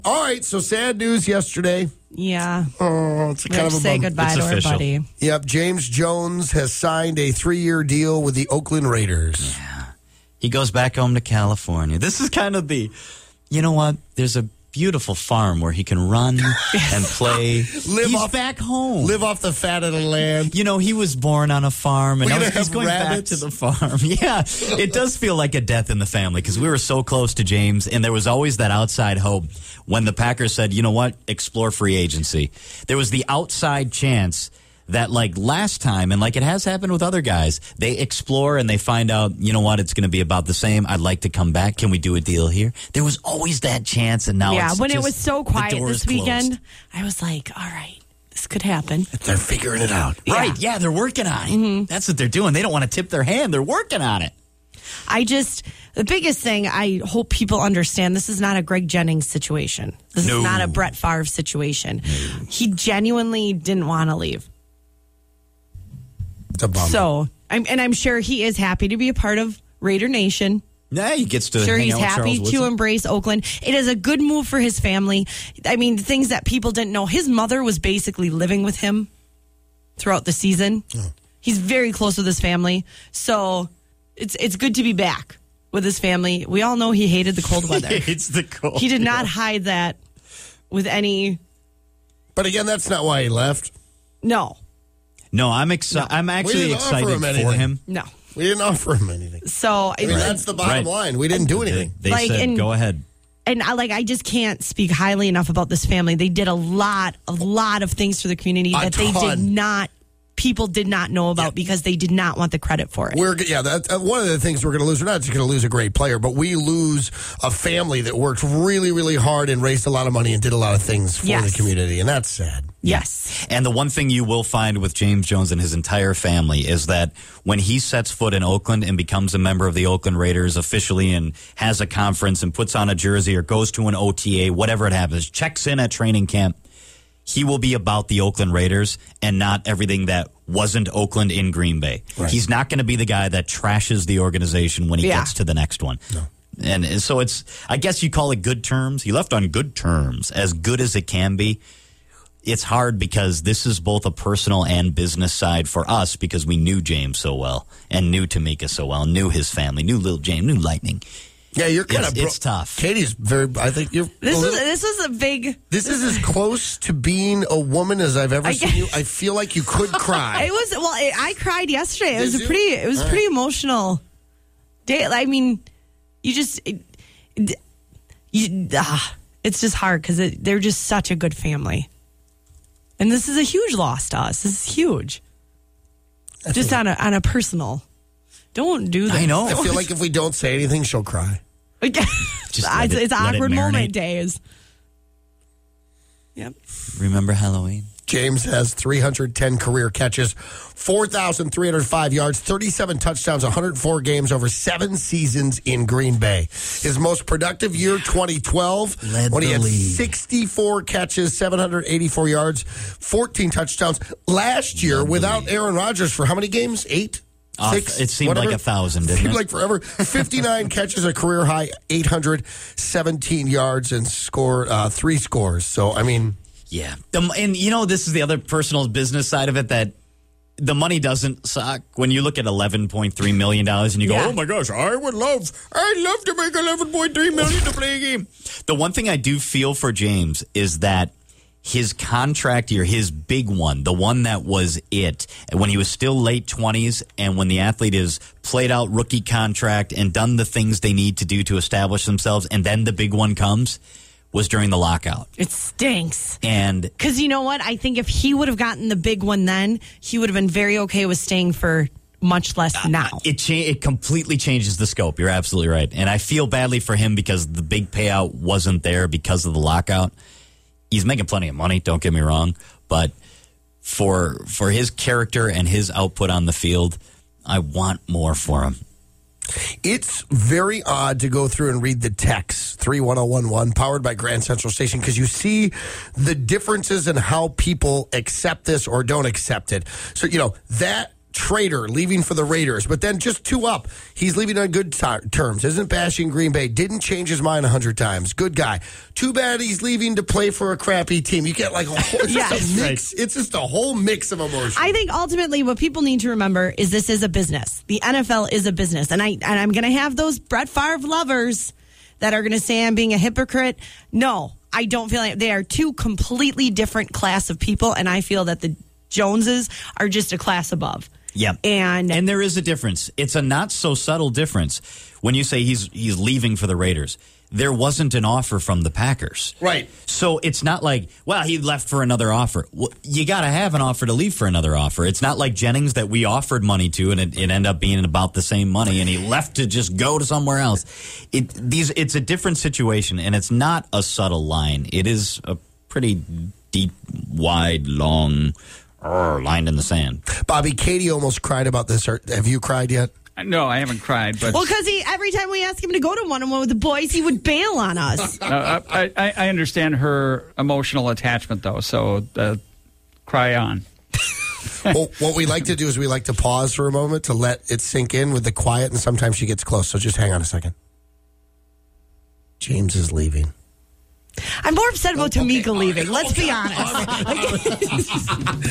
All right, so sad news yesterday. Yeah. Oh, it's a kind of a say bummer. goodbye It's to official. our buddy. Yep, James Jones has signed a 3-year deal with the Oakland Raiders. He goes back home to California. This is kind of you know what? There's a beautiful farm where he can run and play. He's back home. Live off the fat of the land. You know, he was born on a farm, and We're now gonna he's have going rabbits. back to the farm. Yeah, it does feel like a death in the family because we were so close to James, and there was always that outside hope when the Packers said, you know what, explore free agency. There was the outside chance that, like last time, and like it has happened with other guys, they explore and they find out, you know what, it's going to be about the same. I'd like to come back. Can we do a deal here? There was always that chance, and now Yeah, it's when it just, was so the quiet door this is closed. weekend, I was like, all right, this could happen. They're figuring it out. Right, yeah, they're working on it. That's what they're doing. They don't want to tip their hand. They're working on it. The biggest thing I hope people understand, this is not a Greg Jennings situation. This is not a Brett Favre situation. He genuinely didn't want to leave. It's a bummer. So, I'm sure he is happy to be a part of Raider Nation. Yeah, he gets to Sure, hang he's out with happy Charles to Woodson. embrace Oakland. It is a good move for his family. I mean, things that people didn't know. His mother was basically living with him throughout the season. He's very close with his family. So it's good to be back with his family. We all know he hated the cold weather. It's the cold. He did not hide that with any... But again, that's not why he left. No. No, I'm excited. I'm actually didn't offer excited him for anything. him. No. We didn't offer him anything. So... I mean, that's the bottom Right. line. We didn't do anything. They Like, said, and- go ahead. And I just can't speak highly enough about this family. They did a lot of things for the community that they did not, people did not know about because they did not want the credit for it. That's one of the things we're going to lose. We're not just going to lose a great player, but we lose a family that worked really, really hard and raised a lot of money and did a lot of things for the community, and that's sad. Yes. And the one thing you will find with James Jones and his entire family is that when he sets foot in Oakland and becomes a member of the Oakland Raiders officially and has a conference and puts on a jersey or goes to an OTA, whatever it happens, checks in at training camp, he will be about the Oakland Raiders and not everything that wasn't Oakland in Green Bay. Right. He's not going to be the guy that trashes the organization when he gets to the next one. No. And so it's, I guess you call it good terms. He left on good terms, as good as it can be. It's hard because this is both a personal and business side for us because we knew James so well and knew Tamika so well, knew his family, knew Little James, knew Lightning. Yeah, you're kind of... It's tough. Katie's I think you're... This was a big... This is as close to being a woman as I've ever seen you. I feel like you could cry. It was, I cried yesterday. It was Did you? it was pretty emotional day. I mean, you just... it's just hard because they're just such a good family. And this is a huge loss to us. This is huge. Just on a personal. Don't do that. I know. I feel like if we don't say anything, she'll cry. Just let it's it awkward moment marinate. days. Yep. Remember Halloween? James has 310 career catches, 4,305 yards, 37 touchdowns, 104 games over 7 seasons in Green Bay. His most productive year, 2012, Led when he the had league. 64 catches, 784 yards, 14 touchdowns. Last year, without Aaron Rodgers, for how many games? 8? 6? It seemed Whatever. like 1,000, didn't Seemed it? like forever. 59 catches, a career high, 817 yards, and scored 3 scores. So, I mean... Yeah. And, you know, this is the other personal business side of it that the money doesn't suck. When you look at $11.3 million and you go, oh, my gosh, I'd love to make $11.3 million to play a game. The one thing I do feel for James is that his contract year, his big one, the one that was it, when he was still late 20s and when the athlete has played out rookie contract and done the things they need to do to establish themselves, and then the big one comes, was during the lockout. It stinks. And because you know what? I think if he would have gotten the big one then, he would have been very okay with staying for much less now. It completely changes the scope. You're absolutely right. And I feel badly for him because the big payout wasn't there because of the lockout. He's making plenty of money, don't get me wrong. But for his character and his output on the field, I want more for him. It's very odd to go through and read the text 31011 powered by Grand Central Station because you see the differences in how people accept this or don't accept it. So, you know, that traitor, leaving for the Raiders, but then just 2 up. He's leaving on good terms. Isn't bashing Green Bay. Didn't change his mind 100 times. Good guy. Too bad he's leaving to play for a crappy team. You get like a whole it's a mix. It's just a whole mix of emotions. I think ultimately what people need to remember is this is a business. The NFL is a business. And I'm going to have those Brett Favre lovers that are going to say I'm being a hypocrite. No, I don't feel like they are 2 completely different class of people. And I feel that the Joneses are just a class above. Yeah. And there is a difference. It's a not so subtle difference. When you say he's leaving for the Raiders, there wasn't an offer from the Packers. Right. So it's not like, well, he left for another offer. Well, you got to have an offer to leave for another offer. It's not like Jennings that we offered money to and it ended up being about the same money and he left to just go to somewhere else. It's a different situation and it's not a subtle line. It is a pretty deep, wide, long line in the sand. Bobby, Katie almost cried about this. Have you cried yet? No, I haven't cried. But well, because every time we ask him to go to one-on-one with the boys, he would bail on us. I understand her emotional attachment, though, so cry on. Well, what we like to do is we like to pause for a moment to let it sink in with the quiet, and sometimes she gets close, so just hang on a second. James is leaving. I'm more upset about Tamika leaving. Let's be honest.